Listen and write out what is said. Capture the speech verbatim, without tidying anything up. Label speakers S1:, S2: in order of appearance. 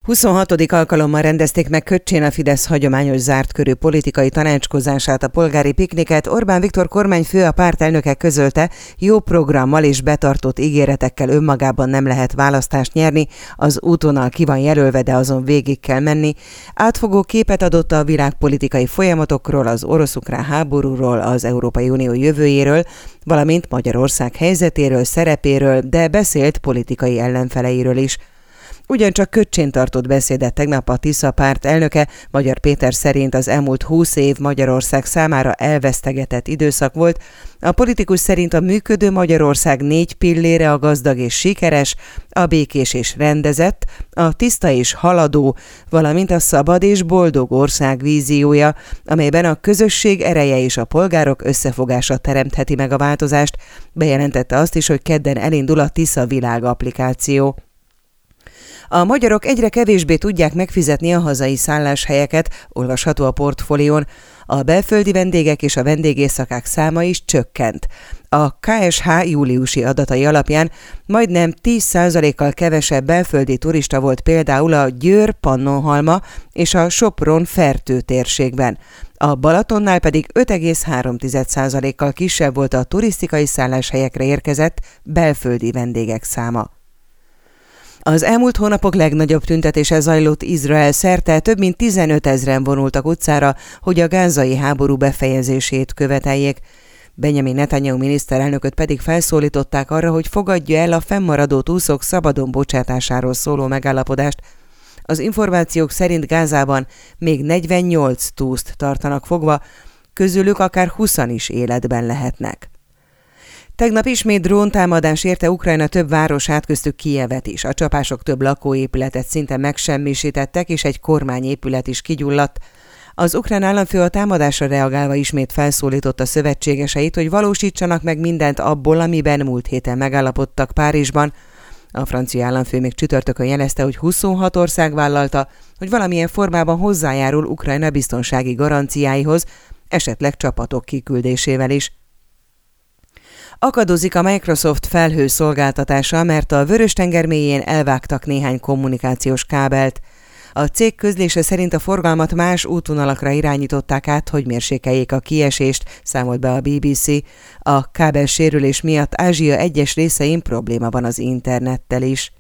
S1: huszonhatodik alkalommal rendezték meg Köcsén a Fidesz hagyományos zártkörű politikai tanácskozását, a polgári pikniket. Orbán Viktor kormányfő, a párt elnöke közölte, jó programmal és betartott ígéretekkel önmagában nem lehet választást nyerni, az útvonal ki van jelölve, de azon végig kell menni. Átfogó képet adott a világpolitikai folyamatokról, az orosz-ukrán háborúról, az Európai Unió jövőjéről, valamint Magyarország helyzetéről, szerepéről, de beszélt politikai ellenfeleiről is. Ugyancsak Köcsén tartott beszédet tegnap a Tisza párt elnöke. Magyar Péter szerint az elmúlt húsz év Magyarország számára elvesztegetett időszak volt. A politikus szerint a működő Magyarország négy pillére: a gazdag és sikeres, a békés és rendezett, a tiszta és haladó, valamint a szabad és boldog ország víziója, amelyben a közösség ereje és a polgárok összefogása teremtheti meg a változást. Bejelentette azt is, hogy kedden elindul a Tisza Világ applikáció. A magyarok egyre kevésbé tudják megfizetni a hazai szálláshelyeket, olvasható a Portfólión. A belföldi vendégek és a vendégészakák száma is csökkent. A ká es há júliusi adatai alapján majdnem tíz százalékkal kevesebb belföldi turista volt például a Győr-Pannonhalma és a Sopron-Fertő térségben. A Balatonnál pedig öt egész három százalékkal kisebb volt a turisztikai szálláshelyekre érkezett belföldi vendégek száma. Az elmúlt hónapok legnagyobb tüntetése zajlott Izrael szerte, több mint tizenötezren vonultak utcára, hogy a gázai háború befejezését követeljék. Benjamin Netanyahu miniszterelnököt pedig felszólították arra, hogy fogadja el a fennmaradó túszok szabadon bocsátásáról szóló megállapodást. Az információk szerint Gázában még negyvennyolc túszt tartanak fogva, közülük akár húszan is életben lehetnek. Tegnap ismét dróntámadás érte Ukrajna több városát, köztük Kijevet is. A csapások több lakóépületet szinte megsemmisítettek, és egy kormányépület is kigyulladt. Az ukrán államfő a támadásra reagálva ismét felszólította szövetségeseit, hogy valósítsanak meg mindent abból, amiben múlt héten megállapodtak Párizsban. A francia államfő még csütörtökön jelezte, hogy huszonhat ország vállalta, hogy valamilyen formában hozzájárul Ukrajna biztonsági garanciáihoz, esetleg csapatok kiküldésével is. Akadozik a Microsoft felhőszolgáltatása, mert a Vörös-tenger mélyén elvágtak néhány kommunikációs kábelt. A cég közlése szerint a forgalmat más útvonalakra irányították át, hogy mérsékeljék a kiesést, számolt be a bé bé cé. A kábelsérülés miatt Ázsia egyes részein probléma van az internettel is.